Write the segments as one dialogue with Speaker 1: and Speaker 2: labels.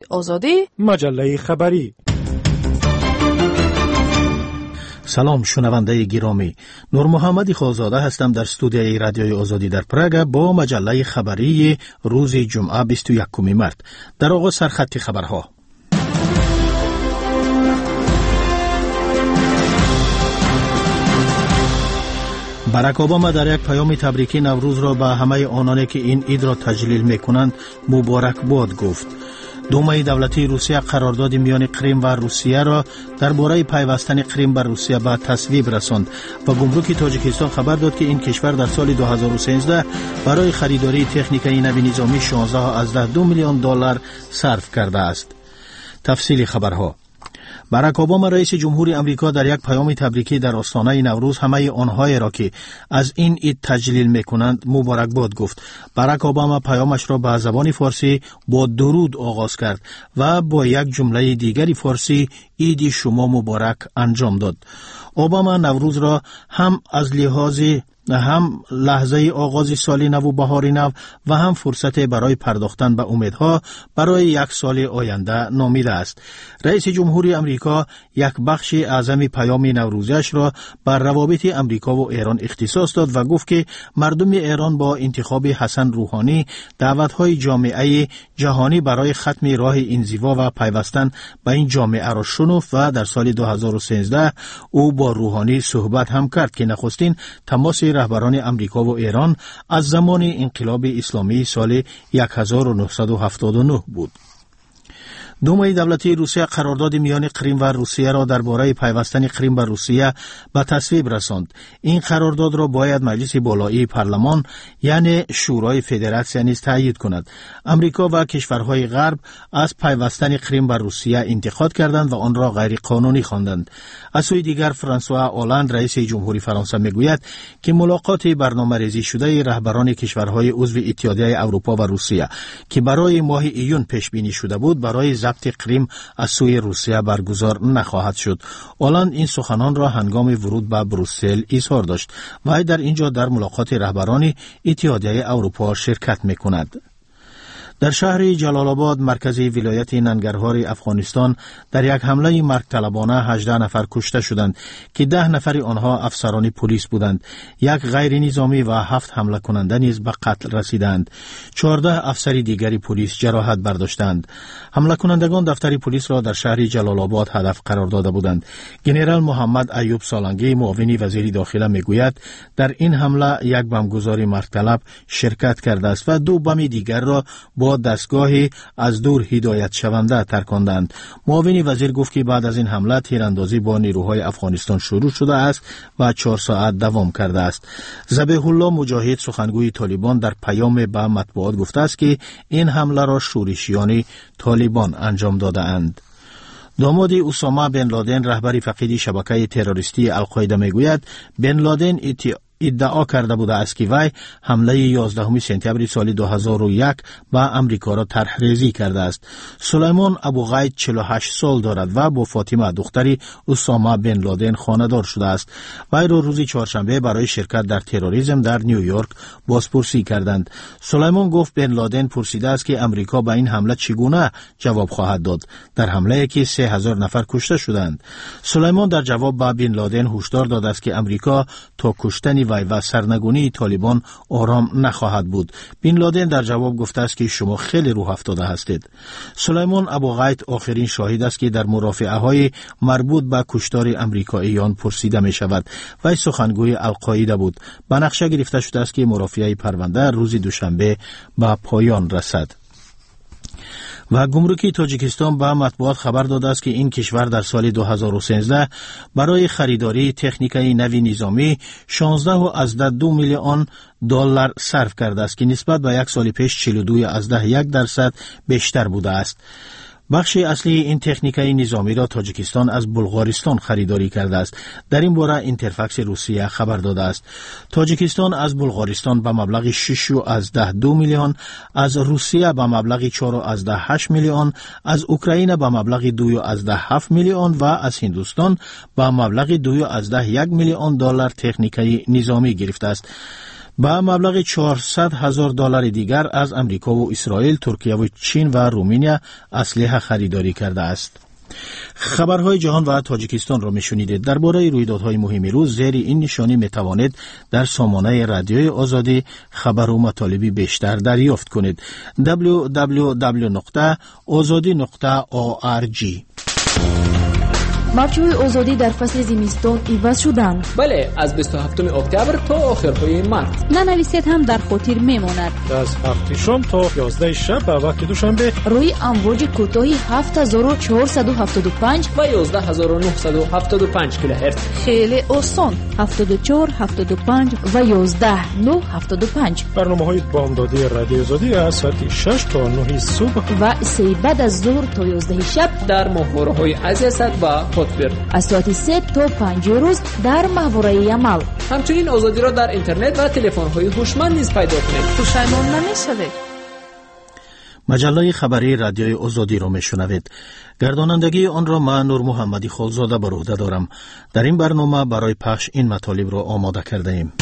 Speaker 1: آزادی،
Speaker 2: مجله خبری.
Speaker 3: سلام شنونده گرامی، نور محمد خوازاده هستم در استودیوی رادیوی آزادی در پراگ با مجله خبری روز جمعه 21 مارس. در آغاز سرخط خبرها. باراک اوباما در یک پیام تبریکی نوروز را به همه آنانی که این عید را تجلیل می‌کنند مبارک باد گفت. دومای دولتی روسیه قرارداد میان کریم و روسیه را درباره پیوستن کریم به روسیه به تصویب رساند و گمرک تاجیکستان خبر داد که این کشور در سال 2013 برای خریداری تکنیکای نوی نظامی 16.2 میلیون دلار صرف کرده است. تفصیل خبرها. باراک اوباما رئیس جمهوری امریکا در یک پیام تبریکی در آستانه نوروز همه آنهایی را که از این عید تجلیل می‌کنند مبارکباد گفت. باراک اوباما پیامش را به زبان فارسی با درود آغاز کرد و با یک جمله دیگری فارسی عید شما مبارک انجام داد. اوباما نوروز را هم از هم لحظه آغاز سال نو و بهار نو و هم فرصت برای پرداختن به امیدها برای یک سال آینده نامیده است. رئیس جمهوری امریکا یک بخش اعظم پیام نوروزش را بر روابط امریکا و ایران اختصاص داد و گفت که مردم ایران با انتخاب حسن روحانی دعوت‌های جامعه جهانی برای ختم راه انزوا و پیوستن به این جامعه را شنفت و در سال 2013 او با روحانی صحبت هم کرد که نخستین تماس رهبران امریکا و ایران از زمان انقلاب اسلامی سال 1979 بود. دومای دولتی روسیه قرارداد میان کریم و روسیه را درباره پیوستن کریم به روسیه به تصویب رساند. این قرارداد را باید مجلس بالایی پارلمان یعنی شورای فدراسیون نیز تایید کند. امریکا و کشورهای غرب از پیوستن کریم به روسیه انتقاد کردند و آن را غیر قانونی خواندند. از سوی دیگر فرانسوا اولاند رئیس جمهوری فرانسه میگوید که ملاقات برنامه‌ریزی شده رهبران کشورهای عضو اتحادیه اروپا و روسیه که برای ماه ایون پیش بینی شده بود برای ضبط کریم از سوی روسیه برگزار نخواهد شد. اولاند این سخنان را هنگام ورود به بروسل اظهار داشت و در اینجا در ملاقات رهبران اتحادیه اروپا شرکت می‌کند. در شهر جلال آباد مرکز ولایت ننگرهار افغانستان در یک حمله مرگ طلبانه 18 نفر کشته شدند که 10 نفر آنها افسران پلیس بودند. یک غیر نظامی و 7 حمله کننده نیز به قتل رسیدند. 14 افسر دیگری پلیس جراحت برداشتند. حمله کنندگان دفتر پلیس را در شهر جلال آباد هدف قرار داده بودند. ژنرال محمد ایوب سالنگی معاون وزیر داخله میگوید در این حمله یک بمبگذار مرگ طلب شرکت کرده است و 2 بم دیگر را با دستگاهی از دور هدایت شونده ترکاندند. معاون وزیر گفت که بعد از این حمله تیراندازی با نیروهای افغانستان شروع شده است و 4 ساعت دوام کرده است. ذبیح الله مجاهد سخنگوی طالبان در پیام به مطبوعات گفته است که این حمله را شورشیان طالبان انجام داده اند. داماد اسامه بن لادن رهبر فقید شبکه تروریستی القاعده میگوید بن لادن ادعا کرده بوده است که وی حمله 11 سپتامبر سال 2001 به امریکا را طرح‌ریزی کرده است. سلیمان ابوغید 48 سال دارد و با فاطمه دختری اسامه بن لادن خانه‌دار شده است. وی را روز چهارشنبه برای شرکت در تروریسم در نیویورک بازپرسی کردند. سلیمان گفت بن لادن پرسیده است که امریکا به این حمله چگونه جواب خواهد داد در حمله‌ای که 3000 نفر کشته شدند. سلیمان در جواب به بن لادن هشدار داده است که امریکا تا کشتن وی و سرنگونی طالبان آرام نخواهد بود. بن لادن در جواب گفته است که شما خیلی روح افتاده هستید. سلیمان ابوغید آخرین شاهد است که در مرافعه‌های مربوط به کشتار امریکاییان پرسیده می شود. وی سخنگوی القاعده بود. به نقشه گرفته شده است که مرافعه پرونده روز دوشنبه به پایان رسد. و گمرک تاجیکستان به مطبوعات خبر داده است که این کشور در سال 2013 برای خریداری تکنیکای نوی نظامی 16.2 میلیون دلار صرف کرده است که نسبت به یک سال پیش 42.1% بیشتر بوده است. بخش اصلی این تکنیکای نظامی را تاجیکستان از بلغارستان خریداری کرده است. در این باره اینترفکس روسیه خبر داده است. تاجیکستان از بلغارستان به مبلغ 6.2 میلیون، از روسیه به مبلغ 4.8 میلیون، از اوکراین به مبلغ 2.7 میلیون و از هندوستان به مبلغ 2.1 میلیون دلار تکنیکای نظامی گرفته است. با مبلغ $400,000 دیگر از امریکا و اسرائیل، ترکیه و چین و رومانیا اسلحه خریداری کرده است. خبرهای جهان و تاجیکستان را میشنیدید. درباره رویدادهای مهم روز زیر این نشانی میتوانید در سامانه رادیوی آزادی خبر و مطالبی بیشتر دریافت کنید. www.azadi.org.
Speaker 1: مرجوع آزادی در فصل زمستان عوض شدند.
Speaker 2: بله، از 27 اکتبر تا آخرهای مارس.
Speaker 1: ننویسید هم در خاطر میماند.
Speaker 4: از 7 شام تا 11 شب به وقت دوشنبه
Speaker 1: روی امواج کوتاهی 7475
Speaker 2: و 11975 کیلوهرتز.
Speaker 1: خیلی آسان. 74 75 و 11975.
Speaker 4: برنامه‌های بامدادی رادیو آزادی از ساعت 6 تا 9 صبح
Speaker 1: و 3 بعد از ظهر تا 11 شب
Speaker 2: در ماهواره‌های عزیزت و
Speaker 1: از ساعت 3 تا 5 روز در ماهواره عمل.
Speaker 2: همچنین آزادی را در اینترنت و تلفن‌های هوشمند نیز پیدا کنید.
Speaker 1: پشیمان نمی‌شوید.
Speaker 3: مجله خبری رادیوی آزادی را میشنوید. گردانندگی آن را من نور محمدی خالزاده بر عهده دارم. در این برنامه برای پخش این مطالب را آماده کرده ایم.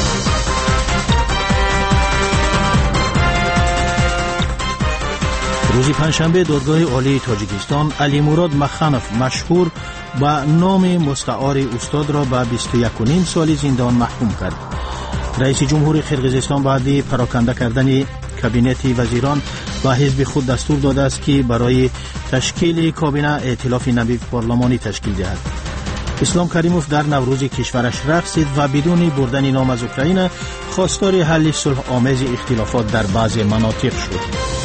Speaker 3: روز پنجشنبه دادگاه عالی تاجیکستان علی مراد مخانف مشهور با نام مستعار استاد را به 21.5 سال زندان محکوم کرد. رئیس جمهور قرقیزستان بعد پراکنده کردن کابینت وزیران و حزب خود دستور داده است که برای تشکیل کابینه ائتلاف نوین پارلمانی تشکیل دهد. اسلام کریموف در نوروز کشورش رقصید و بدون بردن نام از اوکراین خواستار حل صلح آمیز اختلافات در بعضی مناطق شد.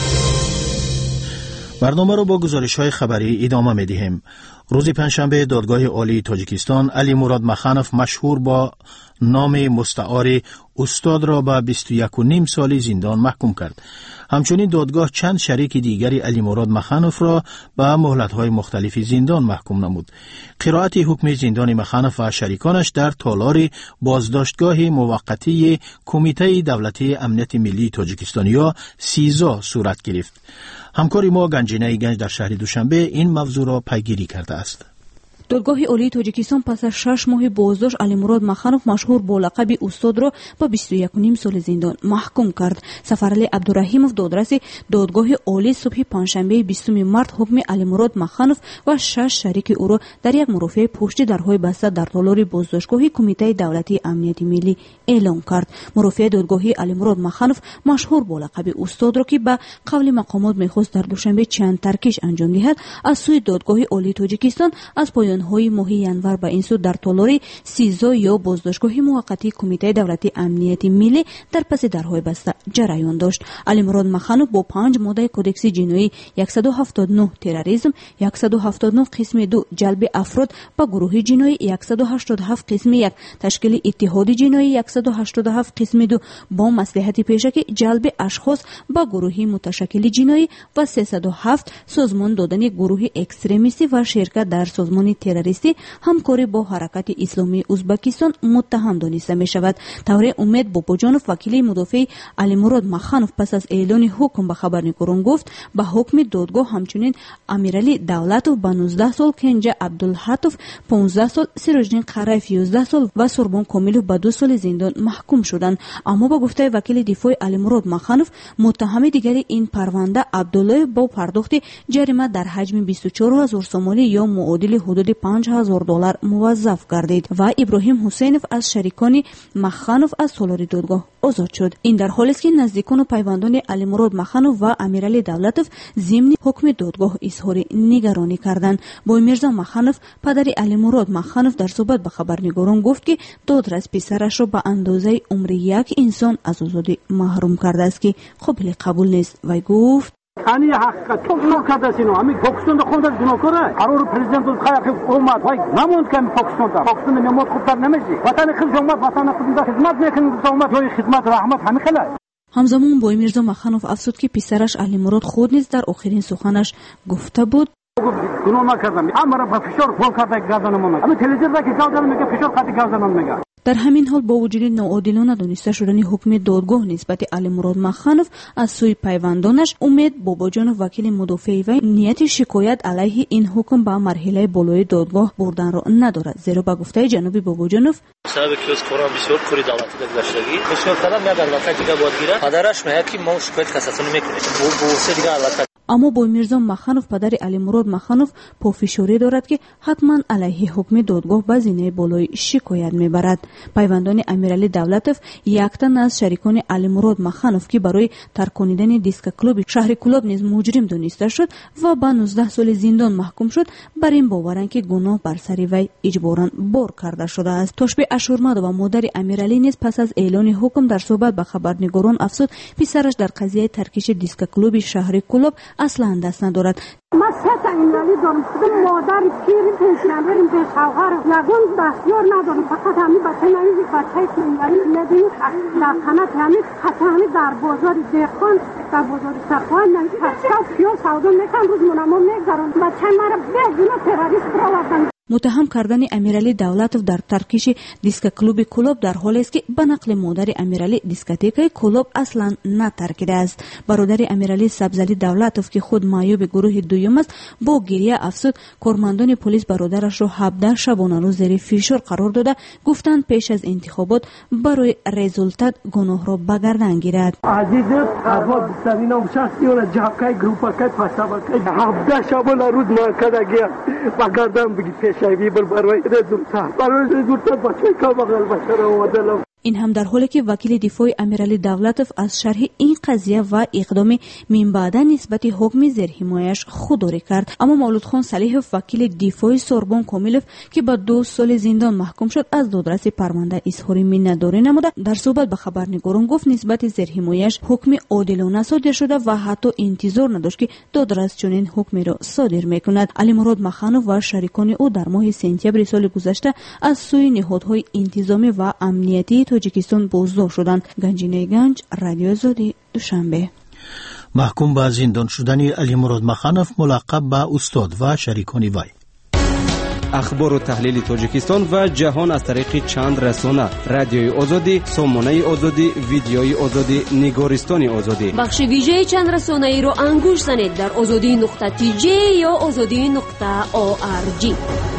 Speaker 3: برنامه را با گزارش‌های خبری ادامه می‌دهیم. روز پنجشنبه دادگاه عالی تاجیکستان علی مراد مخانف مشهور با نام مستعار استاد را به 21.5 سال زندان محکوم کرد. همچنین دادگاه چند شریک دیگری علی مراد مخانف را به مهلت‌های مختلف زندان محکوم نمود. قرائت حکم زندان مخانف و شریکانش در تالار بازداشتگاه موقتی کمیته دولتی امنیت ملی تاجیکستان یا سیزا صورت گرفت. همکار ما گنجینه گنج در شهر دوشنبه این موضوع را پیگیری کرده است.
Speaker 1: دادگاه عالی تاجیکستان پس از 6 ماه بازداشت علی مراد مخانف مشهور با لقب استاد را با 21.5 سال زندان محکوم کرد. سفرعلی عبدالرحیمов دادرس دادگاه عالی صبح پنجشنبه 20 مارس حکم علی مراد مخانف و 6 شریک او را در یک مرافعه پشتی درهای بسته در تالار بازداشتگاه کمیته دولتی امنیت ملی اعلام کرد. مرافعه دادگاهی علی مراد مخانف مشهور با لقب استاد را که به قول مقامات می‌خواست در دوشنبه چند ترکیش انجام دهد، از سوی دادگاه عالی تاجیکستان از های ماه ینور به این سو در تالار سیزا یا بازداشتگاه موقتی کمیته دولتی امنیت ملی در پس درهای بسته جریان داشت. علی مراد مخانف با 5 ماده کدکس جنایی 179 تروریسم، 179 قسم 2 جلب افراد به گروه جنایی، 187 قسم 1 تشکیل اتحاد جنایی، 187 قسم 2 با مصلحت پیشکی جلب اشخاص به گروه متشکل جنایی و 307 سازمان دادن گروه اکستریمیستی و شرکت در سازمان تروریستی همکاری با حرکت اسلامی ازبکستان متهم دانسته می شود. طوری امید باباجانوف وکیل مدافع علی مراد مخانف پس از اعلان حکم به خبرنگاران گفت به حکم دادگاه همچنین امیرعلی دولتوف به 19 سال، کنجا عبدالحاتوف 15 سال، سیروجدین قرایف 11 سال و سوربان کامیلوف به 2 سال زندان محکوم شدند. اما با گفته وکیل دفاع علی مراد مخانف متهم دیگری این پرونده عبدالله با پرداخت جریمه در حجم 24,000 سومالی یا معادل حدود $5,000 موظف گردید و ابراهیم حسینوف از شریکان مخانف از تالار دادگاه آزاد شد. این در حالی است که نزدیکان و پیوندان علی مراد مخانف و امیرعلی دولتوف ضمن حکم دادگاه اظهار نگرانی کردند. با میرزا مخانف پدر علی مراد مخانف در صحبت به خبرنگاران گفت که دادرس پسرش را به اندازه عمر یک انسان از آزادی محروم کرده است که قابل قبول نیست. و گفت
Speaker 5: ani haqiqat to'g'ri kadasino ami Pokistonda qoldi gunohkora qaror prezident o'z qayaqi hukumat hay namond kam Pokistonda memot qutlar nemaji vatani xizmat vatani xizmat mekin hukumat yo'y xizmat rahmat hami qilay.
Speaker 1: همزمان با میرزا مخانف افسود که پسرش علی مراد خود نیز در آخرین سخنش گفته بود
Speaker 5: گناه نکردم، امر به فشار پول کرده گردنم من. اما تلویزیون که گردنم میگه فشار قطعی گردنم میگه.
Speaker 1: در همین حال با وجود ناعادلانه دانسته شدن حکم دادگاه نسبت علیمراد مخانف از سوی پیوندانش، امید باباجانов وکیل مدافع وی نیت شکایت علیه این حکم به مرحله بالای دادگاه بردن را ندارد، زیرا به گفته جناب باباجانov
Speaker 6: سبب که از کوران بسیار کوری دولتی گذشتگی بسیار کردن یک علاقه دیگه باید گیره پدرش میگه که ما شکایت کساتون میکنیم بو دیگه علاقه.
Speaker 1: اما بایمیرزا مخانف پدر علیمراد مخانف پافشاری دارد که حتما علیه حکم دادگاه به زینه بالای شکایت میبرد. پیوندان امیرعلی دولتوف یک تن از شریکان علیمراد مخانف که برای ترکاندن دیسک کلوب شهر کلوب نیز مجرم دانسته شد و به 19 سال زندان محکوم شد، بر این باورند که گناه بر سر وی اجباراً بار کرده شده است. توشبه اشورمد و مادر امیرعلی نیز پس از اعلان حکم در صحبت به خبرنگاران افزود پسرش در قضیه ترکیش دیسک کلوب شهر کلوب اصلا دست ندارد.
Speaker 7: ما سه تا امیرعلی دارم، مادر پیری پنشنبر این به شوهر یگون دستیار ندارم، فقط همین بچه نمیدی بچه که امیرعلی ندیم لکنت همین خطه همین در بازار دهقان در بازار سخوان نمیدی پسکا پیو سودا میکن روز منما میگذارم بچه مرا بدون تروریست را وردن.
Speaker 1: متهم کردن امیرعلی دولتوف در ترکیش دیسک کلوب کلوب در حالی است که به نقل مادر امیرعلی دیسکوتک کلوب اصلا نترکیده است. برادر امیرعلی سبزعلی دولتوف که خود معیوب گروه دوم است با گریه افزود کارمندان پلیس برادرش را 17 شبانه روز زیر فشار قرار داده، گفتند پیش از انتخابات برای رزولتات گناه را به گردن گیرد.
Speaker 5: عزیز احوال بسرینام شخصی و جاکای گروپاکای پاساباکای 17 شبانه روز مرکزگی به گردن بگی شایبی برای رزولتات بچه که بغل بشر آمده.
Speaker 1: این هم در حالی که وکیل دفاع امیرعلی دولتوف از شرح این قضیه و اقدام من بعد نسبت حکم زیر حمایش خودداری کرد. اما مولود خان صلیح وکیل دفاع سوربن کامیلوف که با 2 سال زندان محکوم شد از دادرس پرونده اظهار منتداری نموده. در صحبت به خبرنگاران گفت نسبت زیر حمایش حکم عادلانه صادر شده و حتی انتظار نداشت که دادرس چنین حکمی را صادر میکند. علیمراد مخانف و شریکان او در ماه سپتامبر سال گذشته از سوی نهادهای انتظامی و امنیتی تاجیکستان بازداشت شدند. گنجینه گنج، رادیو آزادی، دوشنبه.
Speaker 3: محکوم به زندان شدن علیمراد مخانف ملقب به استاد و شریکان وی.
Speaker 8: اخبار و تحلیل تاجیکستان و جهان از طریق چند رسانه: رادیوی آزادی، سامانه آزادی، ویدیوی آزادی، نگارستان آزادی.
Speaker 9: بخش ویژه چند رسانه ای رو انگوش زنید در azadi.tj یا azadi.org.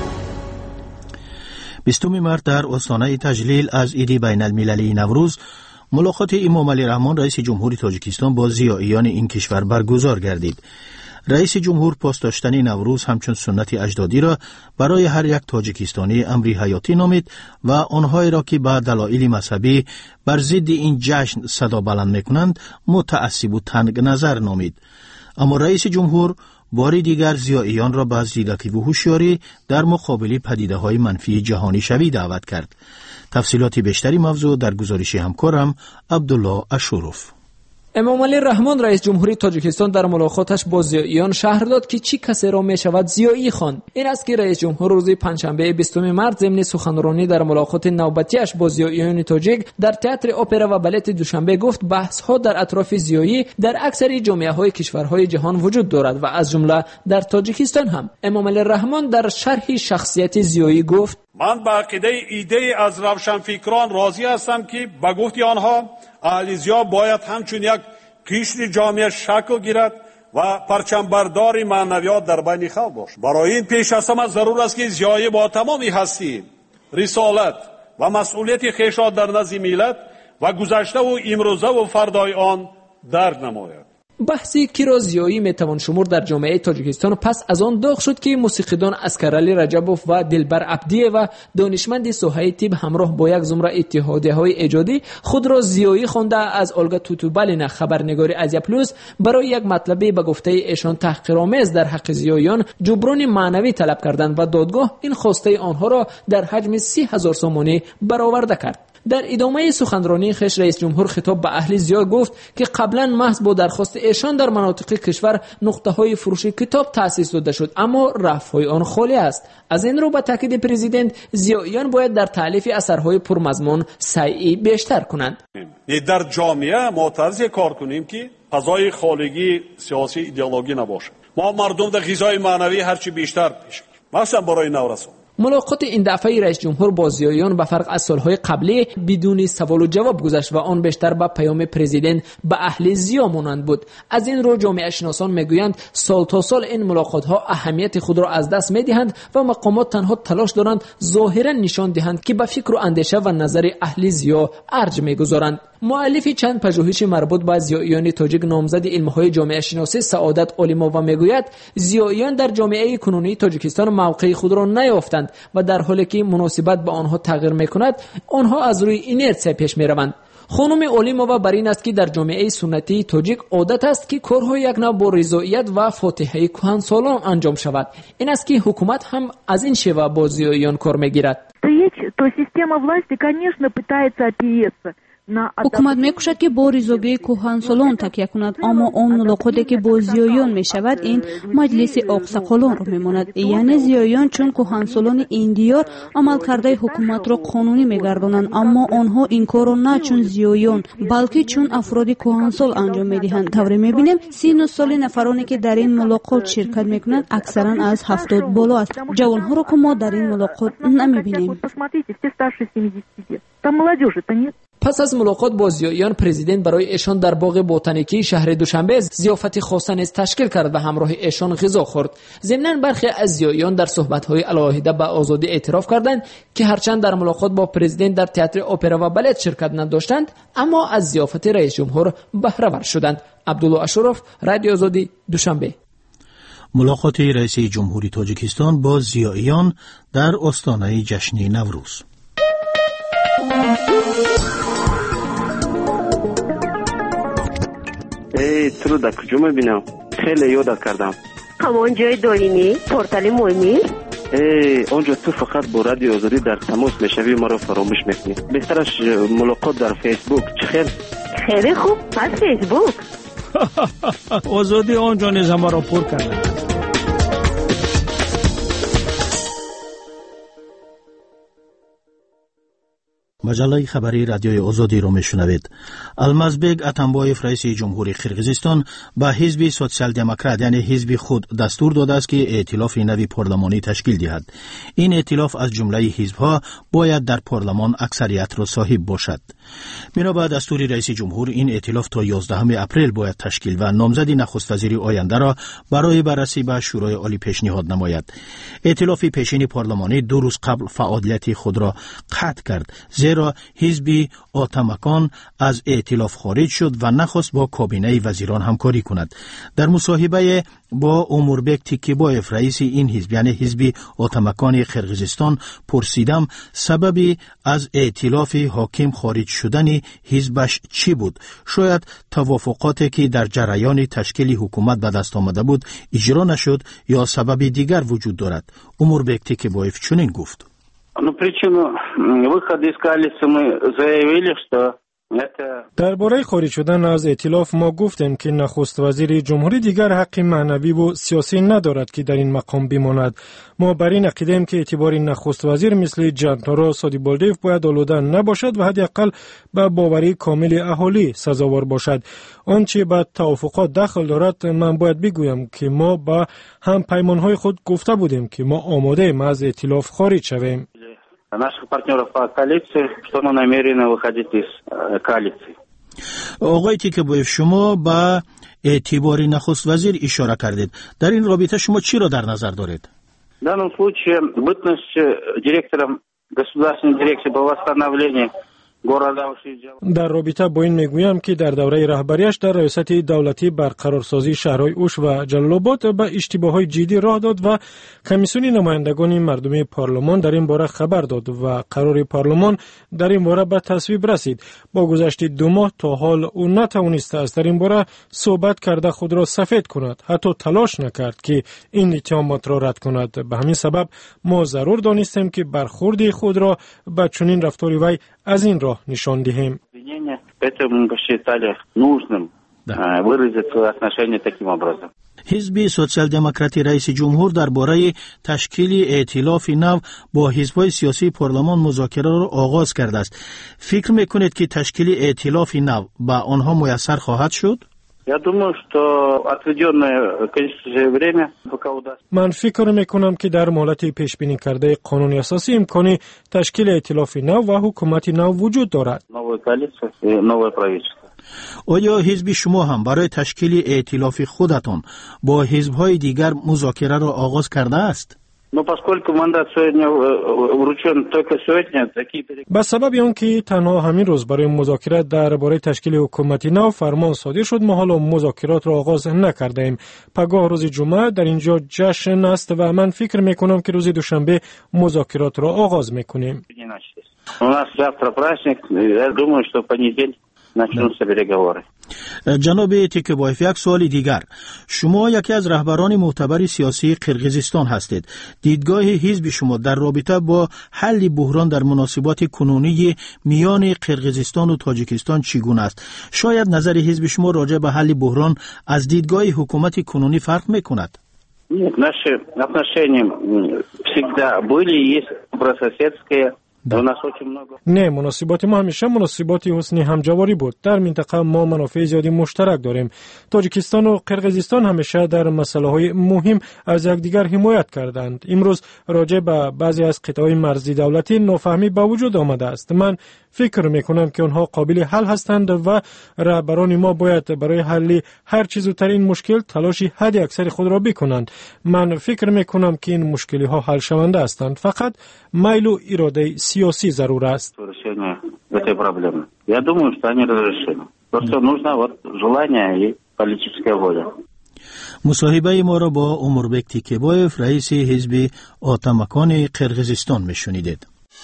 Speaker 3: 20 مارس در آستانه تجلیل از عید بین المللی نوروز ملاقات امام علی رحمان رئیس جمهوری تاجیکستان با ضیائیان این کشور برگزار گردید. رئیس جمهور پاس داشتن نوروز همچون سنت اجدادی را برای هر یک تاجیکستانی امری حیاتی نامید و آنهایی را که به دلایل مذهبی بر ضد این جشن صدا بلند میکنند متعصب و تنگ نظر نامید. اما رئیس جمهور باری دیگر ضیائیان را به زیرکی و هوشیاری در مقابل پدیده‌های منفی جهانی شوی دعوت کرد. تفصیلات بیشتری موضوع در گزارش همکارم عبدالله اشوروف.
Speaker 2: امام علی رحمان رئیس جمهوری تاجیکستان در ملاقاتش با ضیائیان شهر داد که چی کسی را می شود ضیائی خواند. این است که رئیس جمهور روز پنجشنبه 20 مارس ضمن سخنرانی در ملاقات نوبتیش با ضیائیان تاجیک در تئاتر اپرا و بالت دوشنبه گفت بحث ها در اطراف ضیائی در اکثر جامعه های کشورهای جهان وجود دارد و از جمله در تاجیکستان هم. امام علی رحمان در شرح شخصیت ضیائی گفت:
Speaker 10: من به عقیده ایده از روشنفکران راضی هستم که به گفت آنها اهل ضیا باید همچون یک کشتی جامعه شکل گیرد و پرچمبردار معنویات در بین خلق باشد. برای این پیش از همه ضرور است که ضیایی با تمامی هستی، رسالت و مسئولیت خویش را در نزد ملت و گذشته و امروزه و فردای آن درک نماید.
Speaker 2: بحثی که را ضیایی میتوان شمرد در جامعه تاجیکستان پس از آن داغ شد که موسیقیدان اسکرعلی رجبوف و دلبر عبدیه و دانشمند ساحه طب همراه با یک زمره اتحادیه‌های ایجادی خود را ضیایی خوانده از اولگا توتوبالین خبرنگار آزیا پلوس برای یک مطلبی به گفته ایشان تحقیرآمیز در حق ضیاییان جبران معنوی طلب کردند و دادگاه این خواسته آنها را در حجم 30,000 سومانی برآورده کرد. در ادامه سخنرانی خش رئیس جمهور خطاب به اهل ضیا گفت که قبلا محض با درخواست ایشان در مناطق کشور نقطه‌های فروش کتاب تأسیس داده شد اما رفع‌های آن خالی است. از این رو به تاکید پرزیدنت ضیائیان باید در تألیف اثرهای پرمضمون سعی بیشتر کنند.
Speaker 10: در جامعه ما طرزی کار کنیم که فضای خالگی سیاسی ایدئولوژی نباشه. ما مردم در غذای معنوی هرچی بیشتر پیش مثلا برای نورسان
Speaker 2: ملاقات این دفعه رئیس جمهور با زیاییان به فرق از سالهای قبلی بدون سوال و جواب گذشت و آن بیشتر به پیام پرزیدنت به اهل زیا مانند بود. از این رو جامعه شناسان میگویند سال تا سال این ملاقات ها اهمیت خود را از دست میدهند و مقامات تنها تلاش دارند ظاهرا نشان دهند که به فکر و اندیشه و نظر اهل زیا ارج میگذارند. مؤلف چند پژوهش مربوط به زیاییان تاجیک نامزد علم‌های جامعه شناسی سعادت علیمووا میگوید زیاییان در جامعه کنونی تاجیکستان موقع خود را نیافتند و در حالی که مناسبت به آنها تغییر میکند آنها از روی اینرسیا پیش میروند. خانم علیمووا بر این است که در جامعه سنتی تاجیک عادت است که کارها یک نوع با رضایت و فاتحه کهنسالان انجام شود. این است که حکومت هم از این شیوه با زیاییان کار میگیرد.
Speaker 11: То система власти, конечно, пытается опереться.
Speaker 1: حکومت میکوشد که با رضایت کهنسالان تکیه کند، اما آن ملاقاتی که با زیاییان میشود این مجلس آقساقالان را میماند. یعنی زیاییان چون کهنسالان این دیار عمل کرده حکومت را قانونی میگردانند، اما آنها این کار را نه چون زیاییان بلکه چون افراد کهنسال انجام میدهند. طوری میبینیم 39 سال نفرانی که در این ملاقات شرکت میکنند اکثرا از 70 بالا است. جوانها را که ما در این ملاقات نمیبینیم.
Speaker 2: پس از ملاقات با زیاییان پرزیدنت برای ایشان در باغ بوتانیکی شهر دوشنبه ضیافت خاصه نیز تشکیل کرد و همراه ایشان غذا خورد. ضمناً برخی از زیاییان در صحبت‌های علاهیده به آزادی اعتراف کردند که هرچند در ملاقات با پرزیدنت در تئاتر اپرا و بالت شرکت نداشتند اما از ضیافت رئیس جمهور بهره ور شدند. عبدالله اشرف، رادیو آزادی، دوشنبه.
Speaker 3: ملاقات رئیس جمهوری تاجیکستان با زیاییان در آستانه جشن نوروز.
Speaker 12: تو رو در کجا میبینم؟ خیلی یادت کردم.
Speaker 11: همان جای دارینی؟ پورتال مهمی؟
Speaker 12: آنجا تو فقط با رادیو آزادی در تماس میشوی ما را فراموش میکنی. بهترش ملاقات در فیسبوک.
Speaker 11: خیلی خوب، پس فیسبوک.
Speaker 4: آزادی آنجا نیز ما را پر کرده.
Speaker 3: مجله خبری رادیوی آزادی رو میشنوید. المازبек اتمبایف رئیس جمهوری قرقیزستان به حزب سوسیال دموکرات یعنی حزب خود دستور داده است که ائتلاف نوی پارلمانی تشکیل دهد. این ائتلاف از جمله حزب‌ها باید در پارلمان اکثریت را صاحب باشد. بنا به دستور رئیس جمهور این ائتلاف تا 11 اپریل باید تشکیل و نامزد نخست وزیر آینده را برای بررسی به شورای عالی پیشنهاد نماید. ائتلاف پیشین پارلمانی 2 روز قبل فعالیت خود را قطع کرد، زیرا حزب آتمکان از ائتلاف خارج شد و نخواست با کابینه وزیران همکاری کند. در مصاحبه با اموربک تیکیبایف رئیس این حزب یعنی حزب آتمکان قرقیزستان پرسیدم سببی از ائتلاف حاکم خارج شدن حزبش چی بود؟ شاید توافقاتی که در جریان تشکیل حکومت به دست آمده بود اجرا نشد یا سبب دیگر وجود دارد. اموربک تیکیبایف чунин گفت.
Speaker 12: Причину выхода из коалиции мы заявили, что
Speaker 4: درباره خارج شدن از ائتلاف ما گفتیم که نخست وزیر جمهوری دیگر حق معنوی و سیاسی ندارد که در این مقام بماند. ما بر این عقیده‌ایم که اعتبار نخست وزیر مثل جانتارا سادیبالدیف باید آلوده نباشد و حداقل به باوری کامل اهالی سزاوار باشد. آنچه به توافقات دخل دارد من باید بگویم که ما با هم پیمانهای خود گفته بودیم که ما آماده ایم از ائتلاف خارج شویم.
Speaker 12: наших партнеров по коалиции, что мы намерены выходить из коалиции.
Speaker 3: آقای تیکیبایف شما با اعتبار نخست وزیر اشاره کردید. در این رابطه شما چی را در نظر دارید؟
Speaker 12: В данном случае бытность директором государственной дирекции по восстановлению
Speaker 4: در رابطه با این میگویم که در دوره رهبریش در ریاست دولتی برقرارسازی شهرهای اوش و جلال آباد به اشتباهات جدی راه داد و کمیسیون نمایندگان مردمی پارلمان در این باره خبر داد و قرار پارلمان در این باره به تصویب رسید. با گذشت 2 ماه تا حال او نتوانسته است در این باره صحبت کرده خود را سفید کند، حتی تلاش نکرد که این اتهامات را رد کند. به همین سبب ما ضرور دانستیم که برخورد خود را به چنین رفتاری وی از این راه نشان دهیم.
Speaker 3: حزب سوسیال دموکراتی رئیس جمهور درباره تشکیل ائتلاف نو با حزب‌های سیاسی پارلمان مذاکره را آغاز کرده است. فکر میکنید که تشکیل ائتلاف نو با آنها میسر خواهد شد؟
Speaker 12: Я думаю, что отведенное количество время пока удастся.
Speaker 4: من فکر میکنم که در مهلت پیش بینی کرده قانون اساسی امکان تشکیل ائتلاف نو و حکومت نو وجود دارد.
Speaker 12: Новая коалиция и новое правительство.
Speaker 3: آیا حزب شما هم برای تشکیل ائتلاف خودتان با حزب‌های دیگر مذاکره را آغاز کرده است؟
Speaker 12: Но поскольку мандат сегодня вручен только сегодня, такие
Speaker 4: به سبب آنکه تنها همین روز برای مذاکرات درباره تشکیل حکومت نو فرمان صادر شد، ما حالا مذاکرات را آغاز نکرده ایم. پگاه روز جمعه در اینجا جشن است و من فکر میکنم که روز دوشنبه مذاکرات را آغاز میکنیم.
Speaker 12: У нас завтра праздник, я думаю, что в понедельник начнутся переговоры.
Speaker 3: جناب تکبایف، یک سوال دیگر. شما یکی از رهبران معتبر سیاسی قرقیزستان هستید. دیدگاه حزب شما در رابطه با حل بحران در مناسبات کنونی میان قرقیزستان و تاجیکستان چگونه است؟ شاید نظر حزب شما راجع به حل بحران از دیدگاه حکومت کنونی فرق میکند؟
Speaker 12: Нет, наши отношения всегда были и есть добрососедские.
Speaker 4: نه، مناسبات ما همیشه مناسبات حسنی همجواری بود. در منطقه ما منافع زیادی مشترک داریم. تاجیکستان و قرقیزستان همیشه در مسائل مهم از یکدیگر حمایت کردند. امروز راجع به بعضی از قطعه‌های مرزی دولتی نافهمی به وجود آمده است. من فکر میکنم که آنها قابل حل هستند و رهبران ما باید برای حل هر چیز زودتر این مشکل تلاش حد اکثر خود را بکنند. من فکر میکنم که این مشکلی ها حل شونده هستند. فقط میل و اراده سیاسی ضرور است.
Speaker 12: Я думаю, что они разрешены. Просто нужно вот желание и политическая воля.
Speaker 3: مصاحبه ما را با عمربک تیکبایف، رئیس حزب آتمکان قرقیزستان میشنیدید.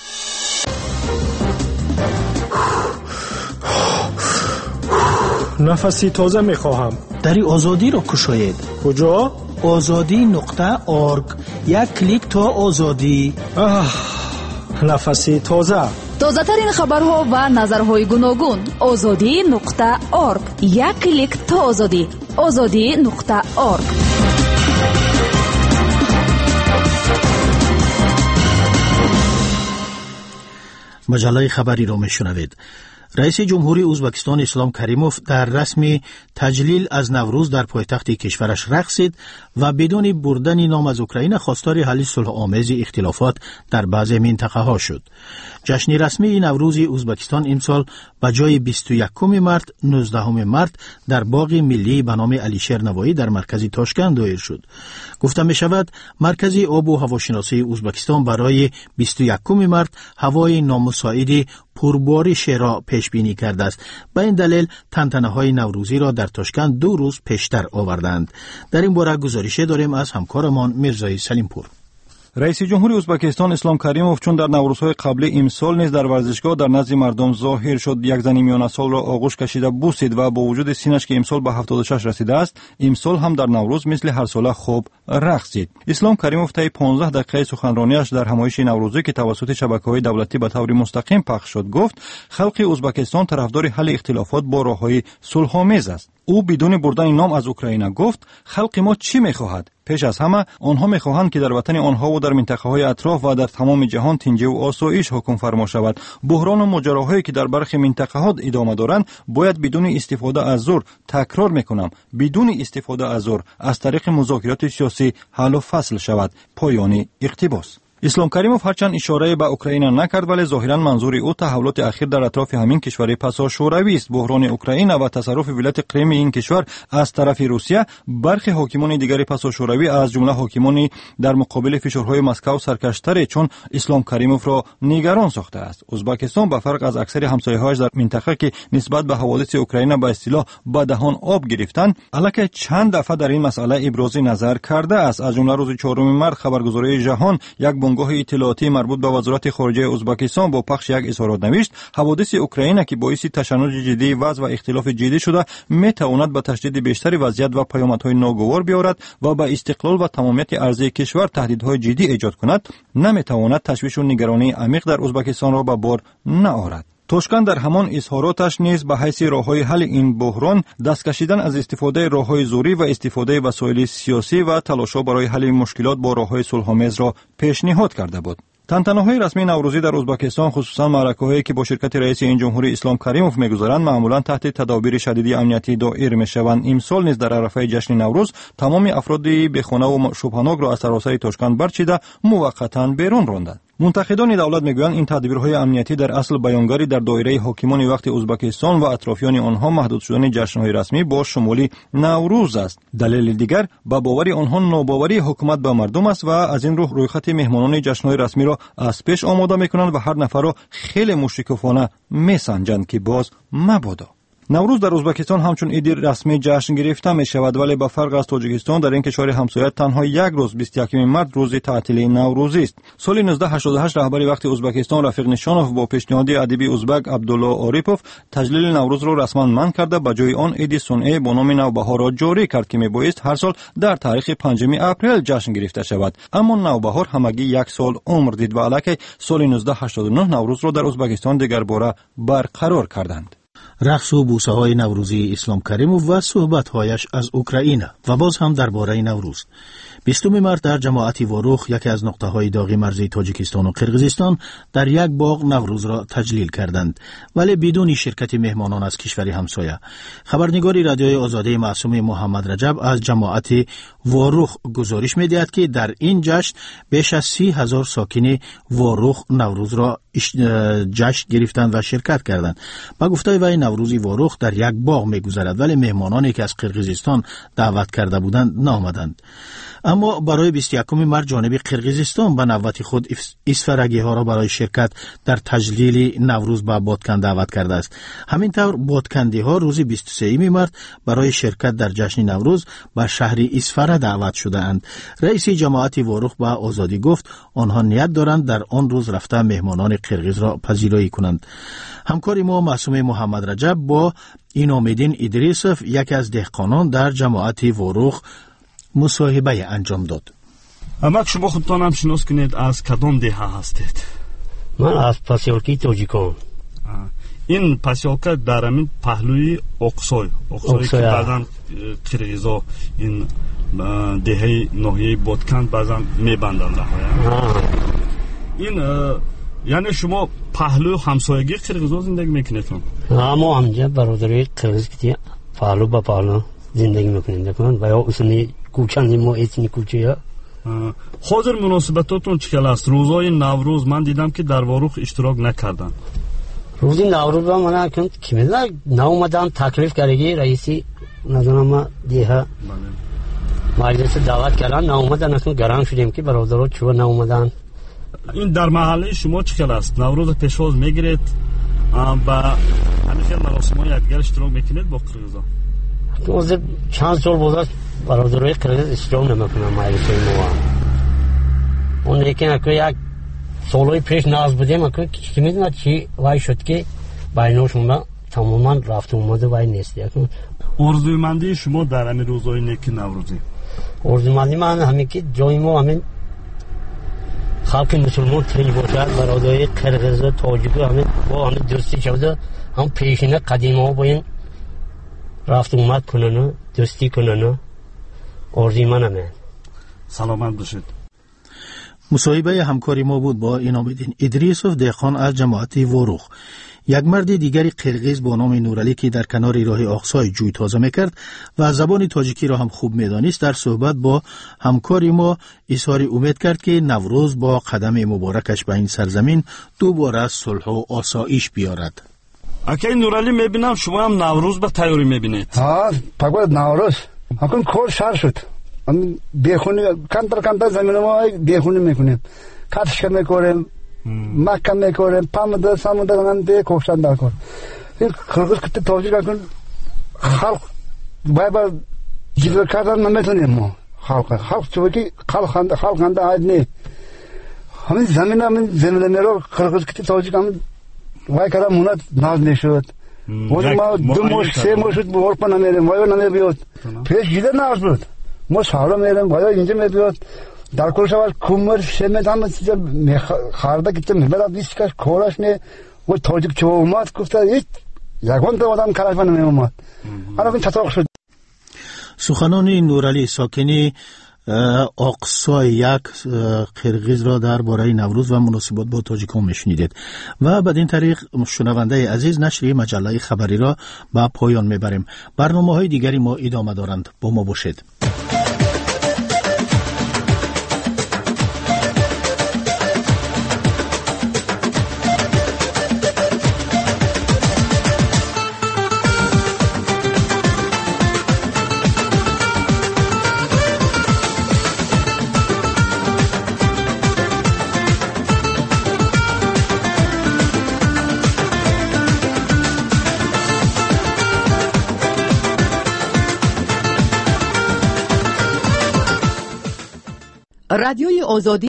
Speaker 4: نفسی تازه میخواهم.
Speaker 3: دری آزادی را کشاید.
Speaker 4: کجا؟
Speaker 3: azadi.org. یک کلیک تا آزادی.
Speaker 4: نفسی تازه.
Speaker 1: تازه ترین خبرها و نظرهای گوناگون. azadi.org. یک کلیک تا آزادی. azadi.org.
Speaker 3: مجله خبری را میشنوید. رئیس جمهوری ازبکستان اسلام کریموف در رسم تجلیل از نوروز در پایتخت کشورش رقصید و بدون بردن نام از اوکراین خواستار حل صلح آمیز اختلافات در بعضی منطقه ها شد. جشن رسمی نوروز ازبکستان امسال به جای 21 مارت 19 مارت در باغ ملی به نام علیشیر نوایی در مرکز تاشکند دایر شد. گفته می شود مرکز آب و هواشناسی ازبکستان برای 21 مارت هوای نامساعد پربارش را پیش بینی کرده است. به این دلیل تنتنه‌های نوروزی را در تاشکند 2 روز پیشتر آوردند. در این باره گزارشی داریم از همکارمان میرزای سلیمپور.
Speaker 13: رئیس جمهوری ازبکستان اسلام کریموف چون در نوروزهای قبلی امسال نیز در ورزشگاه در نزد مردم ظاهر شد، یک زن میانه سال را آغوش کشیده بوسید و با وجود سینش که امسال به 76 رسیده است، امسال هم در نوروز مثل هر ساله خوب رقصید. اسلام کریموف طی 15 دقیقه سخنرانیش در همایش نوروزی که توسط شبکه‌های دولتی به طور مستقیم پخش شد گفت خلق ازبکستان طرفدار حل اختلافات با راه‌های صلح‌آمیز است. او بدون بردن نام از اوکراین گفت خلق ما چی می‌خواهد؟ پیش از همه آنها می‌خواهند که در وطن آنها و در منطقه‌های اطراف و در تمام جهان تنجی و آسایش حکم فرما شود. بحران و ماجراهایی که در برخی منطقه‌ها ادامه دارند باید بدون استفاده از زور، تکرار می‌کنم، بدون استفاده از زور از طریق مذاکرات سیاسی حل و فصل شود. پایان اقتباس. اسلام کریموف هرچند اشاره به اوکراین نکرد ولی ظاهرا منظور او تحولات اخیر در اطراف همین کشور پسا شوروی است. بحران اوکراین و تصرف ولایت کریم این کشور از طرف روسیه برخی حاکمان دیگر پسا شوروی از جمله حاکمانی در مقابل فشارهای مسکو سرکشتر چون اسلام کریموف را نگران ساخته است. ازبکستان به فرق از اکثر همسایه‌هاش در منطقه که نسبت به حوادث اوکراین به اصطلاح به دهان آب گرفتند، البته چند دفعه در این مسئله ابراز نظر کرده است. از جمله روز 4 مارس خبرگزاری جهان یک بنگاه اطلاعاتی مربوط به وزارت خارجه ازبکستان با پخش یک اظهارات نوشت حوادث اوکراین که باعث تشنج جدی وضع و اختلاف جدی شده میتواند به تشدید بیشتر وضعیت و پیامدهای ناگوار بیاورد و به استقلال و تمامیت ارضی کشور تهدیدهای جدی ایجاد کند، نمیتواند تشویش و نگرانی عمیق در ازبکستان را به بار نآورد. تاشکند در همان اظهاراتش نیز به حیث راه‌های حل این بحران دست کشیدن از استفاده راه‌های زوری و استفاده وسایل سیاسی و تلاش‌ها برای حل مشکلات با راه‌های صلح‌آمیز را پیشنهاد کرده بود. тантанаҳои расмии наврӯзӣ дар ӯзбекистон хусусан маъракаҳое ки бо ширкати раиси ин ҷумҳурӣ Ислом Каримов мегузаранд маъмулан таҳти тадобири шадиди амнияти доир мешаванд. Имсол низ дар арафаи ҷашни наврӯз тамоми афроди бехонаву шубҳанокро аз саросари Тошканд барчида муваққатан берун ронданд. мунтақидони давлат мегӯянд ин тадбирҳои амниятӣ дар асл баёнгари дар доираи ҳокимони вақти ӯзбекистон ва атрофиёни онҳо маҳдуд шудани ҷашнҳои расмӣ бо шумоли Наврӯз аст. далели дигар ба бовари онҳо нобоварии ҳукумат ба мардум аст ва аз ин рӯ рӯйхати меҳмонони ҷашнҳои расмиро аз пеш омода мекунанд ва ҳар нафарро хеле мушрикофона месанҷанд ки боз мабодо. наврӯз дар ӯзбекистон ҳамчун иди расмӣ ҷашн гирифта мешавад, вале ба фарқ аз Тоҷикистон дар ин кишвари ҳамсоя танҳо як рӯз 21 март рӯзи таътили наврӯзист. соли 1988 раҳбари вақти Ӯзбекистон Рафиқ Нишонов бо пешниҳоди адиби ӯзбек Абдулло Орипов таҷлили наврӯзро расман манъ карда ба ҷои он иди сунъӣ бо номи навбаҳорро ҷорӣ кард ки мебоист ҳар сол дар таърихи 5 апрел ҷашн гирифта шавад. аммо навбаҳор ҳамагӣ як сол умр дид ва аллакай соли 1989 наврӯзро дар Ӯзбекистон дигарбора барқарор карданд.
Speaker 3: рақсу бусаҳои наврӯзии Ислом Каримов ва суҳбатҳояш аз Украина ва боз ҳам дар бораи Наврӯз. 20 март дар ҷамоати Ворух, яке аз нуқтаҳои доғи марзии Тоҷикистону Қирғизистон, дар як боғ Наврӯзро таҷлил карданд, вале бидуни ширкати меҳмонон аз кишвари ҳамсоя. хабарнигори радиои озодии маъсуми Муҳаммад Раҷаб аз ҷамоати Ворух гузориш медиҳад ки дар ин ҷашн беш аз 30,000 сокини Ворух Наврӯзро ҷашн гирифтанд ва ширкат карданд. ба гуфтаи вай Наврӯзи Ворух дар як боғ мегузарад, вале меҳмононе ки аз Қирғизистон даъват карда буданд наомаданд. аммо барои 21 март ҷониби Қирғизистон ба навбати худ исфарагиҳоро барои ширкат дар таҷлили Наврӯз ба Боткан даъват кардааст. ҳамин тавр боткандиҳо рӯзи 23 март барои ширкат дар ҷашни Наврӯз ба шаҳри Исфара даъват шудаанд. раиси ҷамоати Ворух ба Озодӣ гуфт онҳо ният доранд дар он рӯз рафта меҳмонони қирғизро пазироӣ кунанд. ҳамкори мо маъсуми Муҳаммад Раҷаб бо Иномиддин Идрисов, яке аз деҳқонон дар ҷамоати Ворух, мусоҳибае анҷом дод.
Speaker 14: амак шумо худтонам шинос кунед аз кадом деҳа ҳастед?
Speaker 15: ман аз посёлки Тоҷикон.
Speaker 14: ин посёлка дар амин паҳлӯи Оқсой ки баъзан қирғизо ин деҳаи ноҳияи Ботканд баъзан мебанданд раҳоя. ин яъне шумо паҳлӯ ҳамсоягии қирғизо зиндагӣ мекунед?
Speaker 15: мо ҳамҷа бародари қирғиз ки паҳлӯ ба паҳлӯ зиндагӣ мекунем ва ё усуни кӯчанди мо этни кӯчая.
Speaker 14: ҳозир муносибатотон чӣ хел аст? рӯзои Наврӯз ман дидам ки дар Ворух иштирок накарданд.
Speaker 15: рӯзи Наврӯз ба мана ки меза наомадан таклиф кардаги раиси надонама деҳа маҷлиси даъват кардан наомадан акун гарам шудем ки бародаро чӯ наомадан.
Speaker 14: ин дар маҳаллаи шумо чӣ хел аст? Наврӯз пешвоз мегиред ба ҳамин хел маросимҳои якдигар иштирок мекунед бо қирғизо?
Speaker 15: ҳозир чанд сол гузашт бародарои қирғиз иштирок намекунам маҷлисои мо. он лекин аку як солҳои пеш нағз будем аку ки медонад чӣ вай шуд ки байношума тамоман рафту омаду вай нест.
Speaker 14: орзуймандии шумо дар ҳамин рӯзҳои неки Наврӯзӣ?
Speaker 15: орзуймандии ман ҳамин ки ҷои мо ҳамин халқи мусулмон тинҷ бошад, бародари қирғизу тоҷику ҳамин бо ҳамин дӯстӣ шаваду ҳам пешина қадимаҳо бо ин рафту омад кунану дӯстӣ кунану орзуи манаме.
Speaker 14: саломат бошед.
Speaker 3: мусоҳибаи ҳамкори мо буд бо Иномиддин Идрисов, деҳқон аз ҷамоати Ворух. як марди дигари қирғиз бо номи Нуралӣ ки дар канори роҳи Оқсой ҷӯй тоза мекард ва забони тоҷикиро ҳам хуб медонист, дар суҳбат бо ҳамкори мо изҳори умед кард ки Наврӯз бо қадами муборакаш ба ин сарзамин дубора сулҳу осоиш биёрад.
Speaker 14: акай Нуралӣ, мебинам шумо ҳам Наврӯз ба тайёрӣ мебинед?
Speaker 16: пагод Наврӯз акун кор шар шуд. бехуни кантар заминамо бехуни мекунем, картошка мекорем, макка мекорем, памуда самуда нанде кошан дакор. ин қирғиз кити тоҷик акун халқ байба ҷилва кардан наметонем мо. халқ чунки халқанда айдне ҳамин замина меро қирғиз кити тоҷик ҳамин вай кара мунат наз мешуд. ма 2 мош 3 мош шуд орпа намерем, вайо намебиёд. пеш ҷида наз буд. мо шаҳро мерем, вайо инҷа мебиёд. дар кӯшаваш кумр шемед ҳама чиза харда кита мебарад дистикаш кораш не ва тоҷик чо омад гуфта ҳеҷ ягон одам карашба намеомад. ана ин чатоқ шуд.
Speaker 3: суханони Нуралӣ, сокини آقصای یک قرقیز را درباره نوروز و مناسبات با تاجیکان میشنیدید و بدین طریق شنونده عزیز نشر مجله خبری را به پایان میبریم. برنامه‌های دیگری ما ادامه دارند، با ما باشید.
Speaker 17: رادیوی آزادی